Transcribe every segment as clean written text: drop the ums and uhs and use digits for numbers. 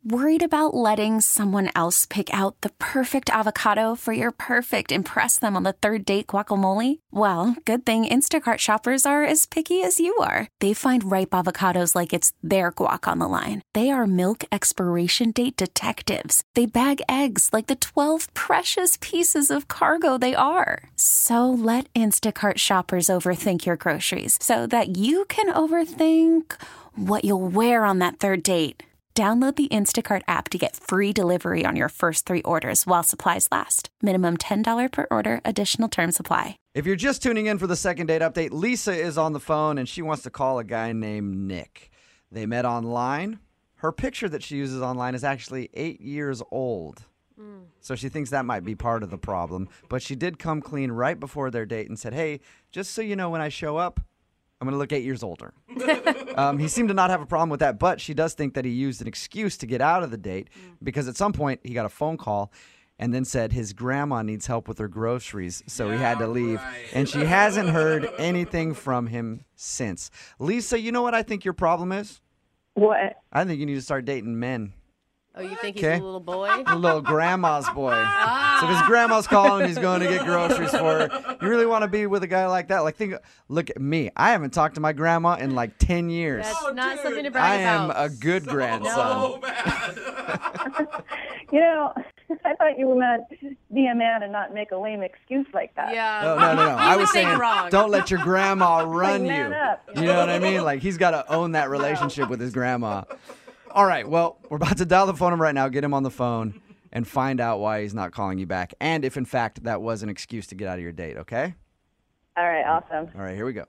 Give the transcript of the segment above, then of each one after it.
Worried about letting someone else pick out the perfect avocado for your perfect impress them on the third date guacamole? Well, good thing Instacart shoppers are as picky as you are. They find ripe avocados like it's their guac on the line. They are milk expiration date detectives. They bag eggs like the 12 precious pieces of cargo they are. So let Instacart shoppers overthink your groceries so that you can overthink what you'll wear on that third date. Download the Instacart app to get free delivery on your first 3 orders while supplies last. Minimum $10 per order. Additional terms apply. If you're just tuning in for the second date update, Lisa is on the phone and she wants to call a guy named Nick. They met online. Her picture that she uses online is actually 8 years old. So she thinks that might be part of the problem. But she did come clean right before their date and said, hey, just so you know, when I show up, I'm going to look 8 years older. He seemed to not have a problem with that, but she does think that he used an excuse to get out of the date because at some point he got a phone call and then said his grandma needs help with her groceries, so he had to leave. Right. And she hasn't heard anything from him since. Lisa, you know what I think your problem is? What? I think you need to start dating men. Oh, you think he's a little boy? A little grandma's boy. So if his grandma's calling, he's going to get groceries for her. You really want to be with a guy like that? Like, look at me. I haven't talked to my grandma in like 10 years. That's not something to brag about. I am a good grandson. So bad. You know, I thought you meant be a man and not make a lame excuse like that. Yeah. No. I was saying, wrong. don't let your grandma run man you. up. You know what I mean? Like, he's got to own that relationship with his grandma. All right, well, we're about to dial the phone number right now, get him on the phone, and find out why he's not calling you back, and if, in fact, that was an excuse to get out of your date, okay? All right, awesome. All right, here we go.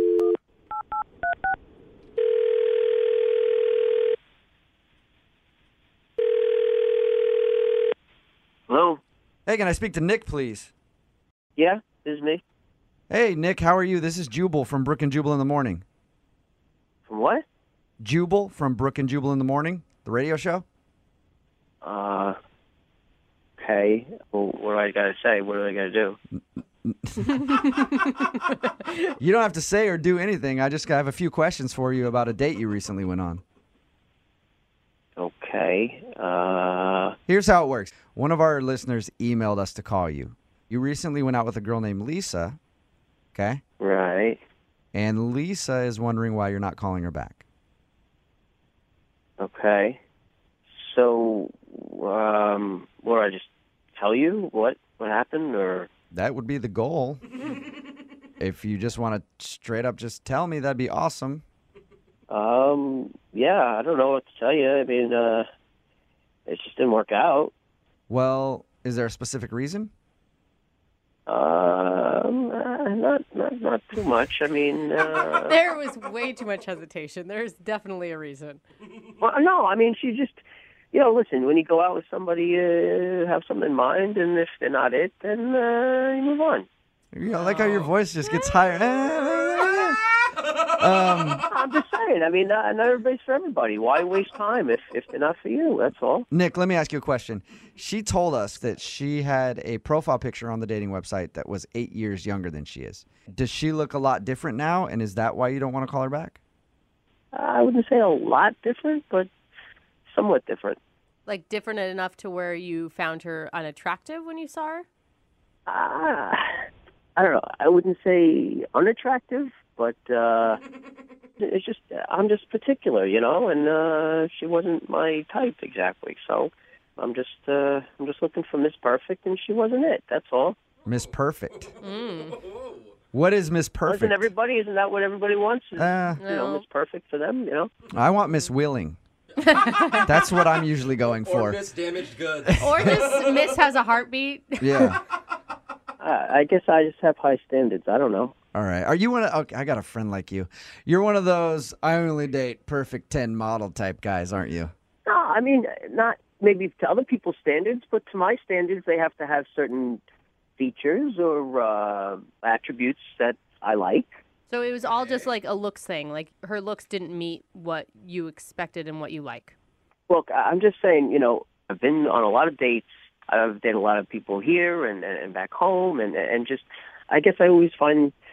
Hello? Hey, can I speak to Nick, please? Yeah, this is me. Hey, Nick, how are you? This is Jubal from Brook and Jubal in the Morning. From what? Jubal from Brook and Jubal in the Morning, the radio show. Okay. Well, what do I got to say? What do I got to do? You don't have to say or do anything. I just have a few questions for you about a date you recently went on. Okay. Here's how it works. One of our listeners emailed us to call you. You recently went out with a girl named Lisa, okay? Right. And Lisa is wondering why you're not calling her back. Okay. So, what do I just tell you what happened, or? That would be the goal. If you just want to straight up just tell me, that'd be awesome. Yeah, I don't know what to tell you. I mean, it just didn't work out. Well, is there a specific reason? Not too much. I mean, There was way too much hesitation. There's definitely a reason. well, no, I mean, she just, listen, when you go out with somebody, have something in mind, and if they're not it, then you move on. I like how your voice just gets higher. I'm just saying, I mean, not everybody's for everybody. Why waste time if they're not for you? That's all. Nick, let me ask you a question. She told us that she had a profile picture on the dating website that was 8 years younger than she is. Does she look a lot different now, and is that why you don't want to call her back? I wouldn't say a lot different, but somewhat different. Like different enough to where you found her unattractive when you saw her? I don't know. I wouldn't say unattractive, but it's just I'm just particular, and she wasn't my type exactly. So I'm just looking for Miss Perfect, and she wasn't it. That's all. Miss Perfect. What is Miss Perfect? Isn't that what everybody wants? No. Miss Perfect for them, I want Miss Willing. That's what I'm usually going for. Or Miss Damaged Goods. Or just Miss has a heartbeat. Yeah. I guess I just have high standards. I don't know. All right. Are you okay, I got a friend like you. You're one of those I only date perfect 10 model type guys, aren't you? No, I mean, not maybe to other people's standards, but to my standards, they have to have certain features or attributes that I like. So it was all just like a looks thing. Like her looks didn't meet what you expected and what you like. Look, I'm just saying, I've been on a lot of dates. I've dated a lot of people here and back home, and just, I guess I always find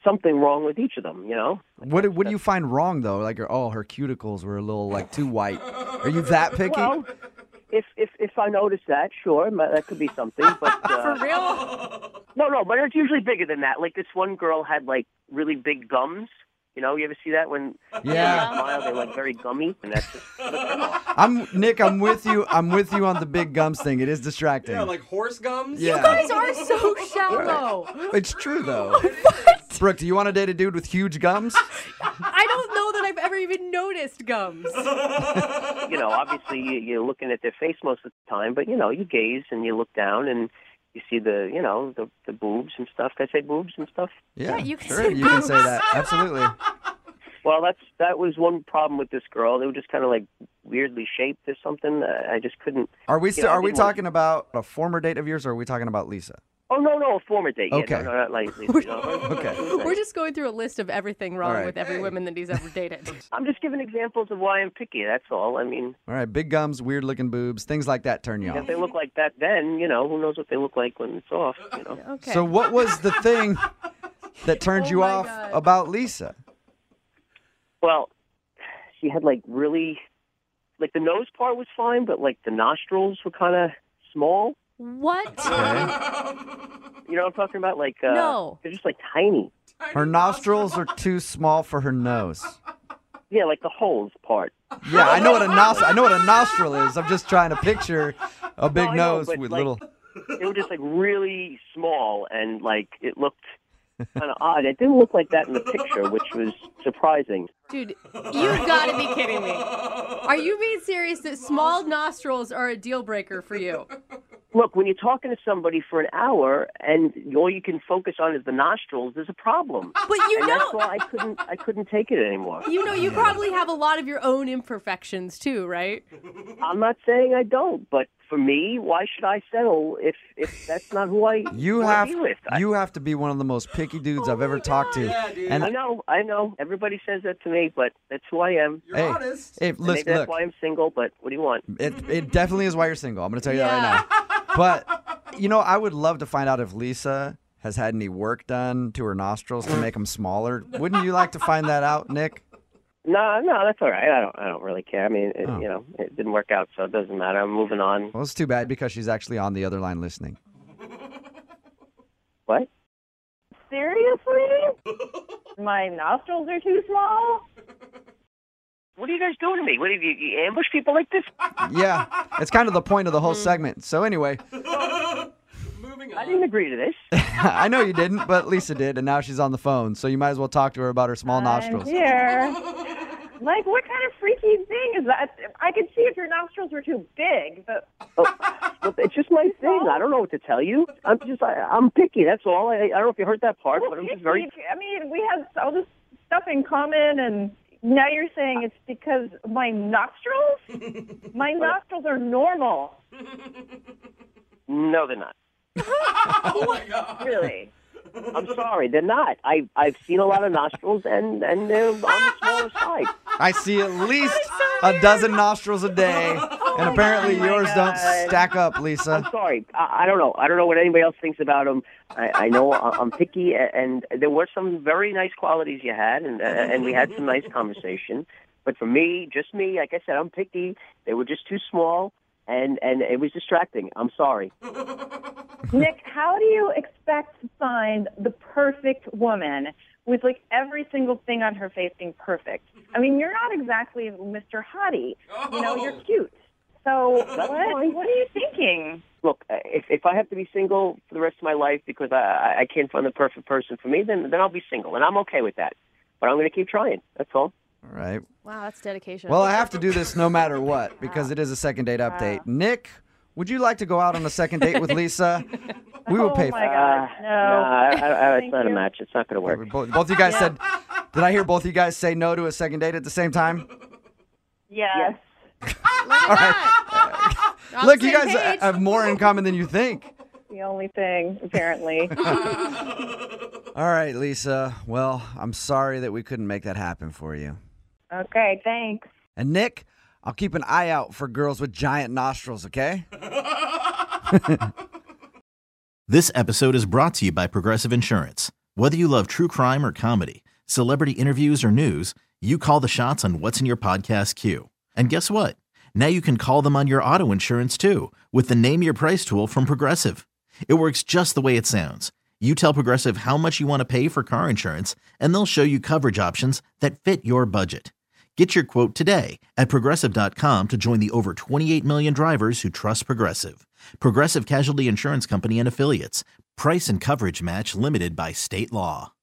something wrong with each of them, you know? What do you find wrong though? Like, her cuticles were a little like too white. Are you that picky? Well, if I notice that, sure, that could be something. But For real? no, but it's usually bigger than that. Like this one girl had like really big gums. You know, you ever see that when they smile, they're like very gummy, and that's just. Nick, I'm with you. I'm with you on the big gums thing. It is distracting. Yeah, like horse gums. Yeah. You guys are so shallow. It's true though. Brooke, do you want to date a dude with huge gums? I don't know that I've ever even noticed gums. You know, obviously you're looking at their face most of the time, but you know, you gaze and you look down and you see the boobs and stuff. Can I say boobs and stuff? Yeah, you can sure. say You can boobs. say that. Absolutely. Well, that was one problem with this girl. They were just kind of like weirdly shaped or something. I just couldn't. Are we I are we didn't talking about a former date of yours, or are we talking about Lisa? Oh no, a former date. Yeah, Okay. no, not like Lisa. No. Okay. We're just going through a list of everything wrong All right. with every woman that he's ever dated. I'm just giving examples of why I'm picky. That's all. I mean, All right, big gums, weird looking boobs, things like that turn you if off. they look like that, then you know who knows what they look like when it's off. You know. Okay. So what was the thing that turned Oh you my off God. about Lisa? Well, she had like really, like the nose part was fine, but like the nostrils were kind of small. What? Okay. You know what I'm talking about? Like No. they're just like tiny. Her nostrils are too small for her nose. Yeah, like the holes part. Yeah, I know what a nostril is. I'm just trying to picture a big No, I know, nose but, with like, little. They were just like really small, and like it looked kind of odd. It didn't look like that in the picture, which was surprising. Dude, you've got to be kidding me. Are you being serious that small nostrils are a deal breaker for you? Look, when you're talking to somebody for an hour and all you can focus on is the nostrils, there's a problem. But you And know, that's why I couldn't take it anymore. you probably have a lot of your own imperfections too, right? I'm not saying I don't, but for me, why should I settle if that's not who I You wanna have be with? you have to be one of the most picky dudes I've ever talked to. Yeah, dude. And I know. Everybody says that to me, but that's who I am. You're hey, honest. hey, And look, maybe that's why I'm single, but what do you want? it definitely is why you're single. I'm going to tell you that right now. But, you know, I would love to find out if Lisa has had any work done to her nostrils to make them smaller. Wouldn't you like to find that out, Nick? No, that's all right. I don't really care. I mean, Oh. you know, it didn't work out, so it doesn't matter. I'm moving on. Well, it's too bad because she's actually on the other line listening. What? Seriously? My nostrils are too small? What are you guys doing to me? What have you ambush people like this? Yeah, it's kind of the point of the whole segment. So anyway, Moving I on. didn't agree to this. I know you didn't, but Lisa did, and now she's on the phone. So you might as well talk to her about her small nostrils. I'm here. Like, what kind of freaky thing is that? I could see if your nostrils were too big, but Look, it's just my thing. I don't know what to tell you. I'm picky. That's all. I don't know if you heard that part, but I'm just very. I mean, we have all this stuff in common, and now you're saying it's because of my nostrils? My nostrils are normal. No, they're not. Oh my god. Really? I'm sorry, they're not. I've seen a lot of nostrils, and they're on the smaller side. I see at least a dozen nostrils a day, and apparently my yours don't God. stack up, I'm Lisa. sorry. I don't know. I don't know what anybody else thinks about them. I know I'm picky, and there were some very nice qualities you had, and we had some nice conversation. But for me, just me, like I said, I'm picky. They were just too small, and it was distracting. I'm sorry. Nick, how do you expect to find the perfect woman with like every single thing on her face being perfect? I mean, you're not exactly Mr. Hottie. You know, you're cute. So what are you thinking? Look, if I have to be single for the rest of my life because I can't find the perfect person for me, then I'll be single, and I'm okay with that. But I'm going to keep trying. That's all. All right. Wow, that's dedication. Well, I have to do this no matter what because it is a second date update. Nick, would you like to go out on a second date with Lisa? We will pay Oh for my it. God, no. It's not a you. match. It's not going to work. Both you guys said, did I hear both you guys say no to a second date at the same time? Yes. Look at that. On Look, the you same guys page. have more in common than you think. The only thing, apparently. All right, Lisa. Well, I'm sorry that we couldn't make that happen for you. Okay, thanks. And Nick, I'll keep an eye out for girls with giant nostrils, okay? This episode is brought to you by Progressive Insurance. Whether you love true crime or comedy, celebrity interviews or news, you call the shots on what's in your podcast queue. And guess what? Now you can call them on your auto insurance too with the Name Your Price tool from Progressive. It works just the way it sounds. You tell Progressive how much you want to pay for car insurance, and they'll show you coverage options that fit your budget. Get your quote today at Progressive.com to join the over 28 million drivers who trust Progressive. Progressive Casualty Insurance Company and Affiliates. Price and coverage match limited by state law.